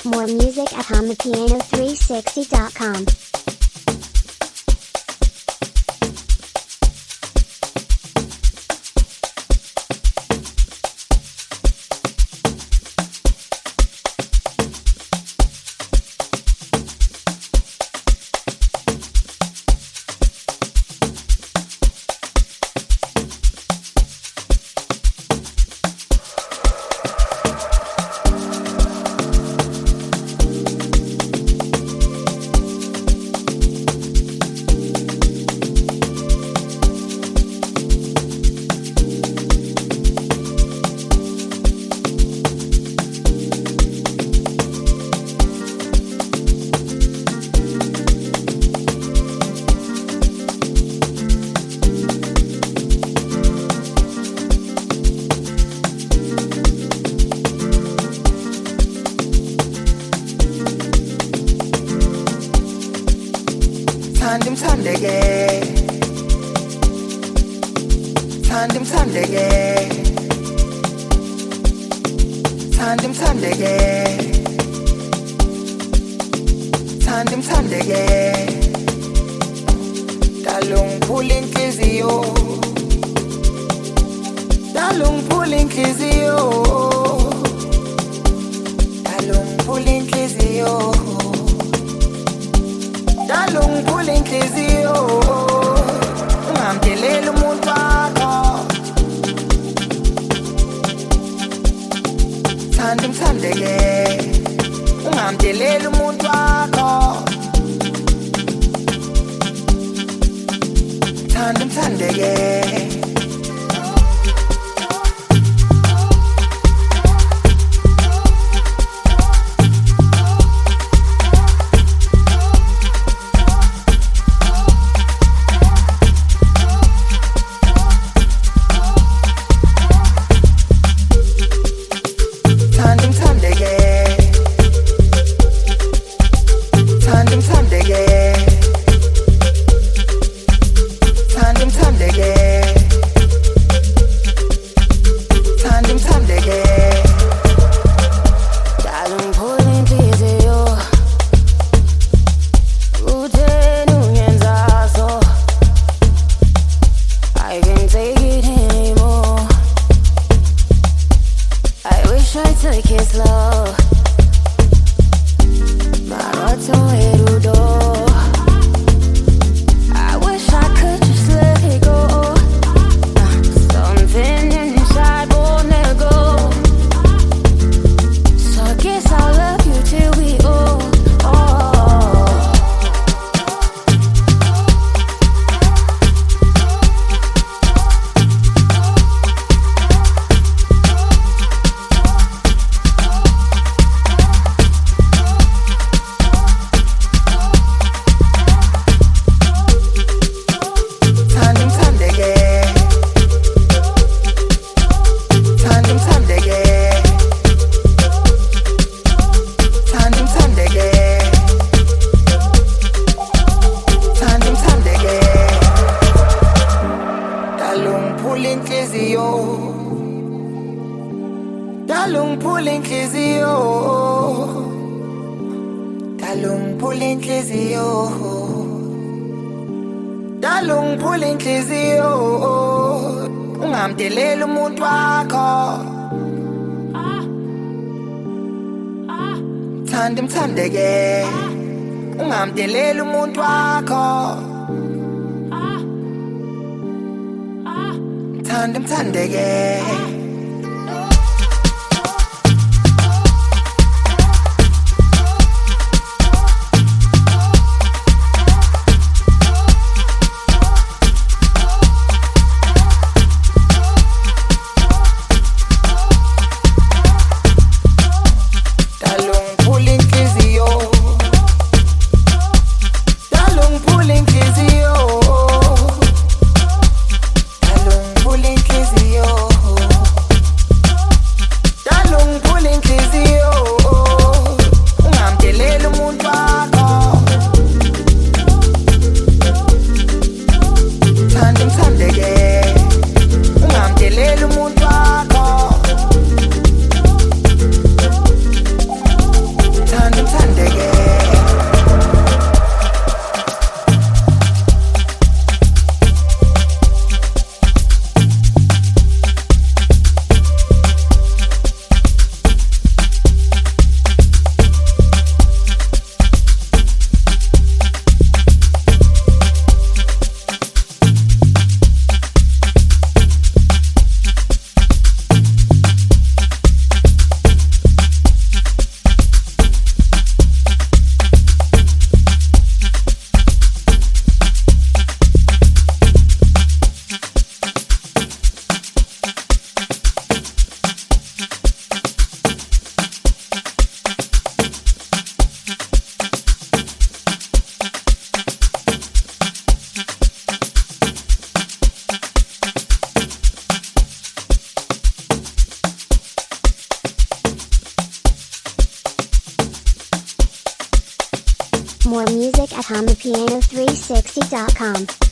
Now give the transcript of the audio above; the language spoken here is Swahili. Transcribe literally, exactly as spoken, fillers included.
More music at hum the piano three sixty dot com. Tandim tandege Tandim tandege Tandim tandege Tandim tandege Dalung pulling kizio Dalung pulling kizio Dalung pulling kizio Dalung pulling kizio Ngamdelela umuntu wakho Thandim thandeke Ungamdelela umuntu wakho Thandim thandeke Dalung pulling kizio Dalung pulling kizio Dalung pulling kizio Ungamdelela umuntu wakho Thandim thandeke Ungamdelela umuntu wakho Thandim thandeke More music at Hamapiano three sixty dot com.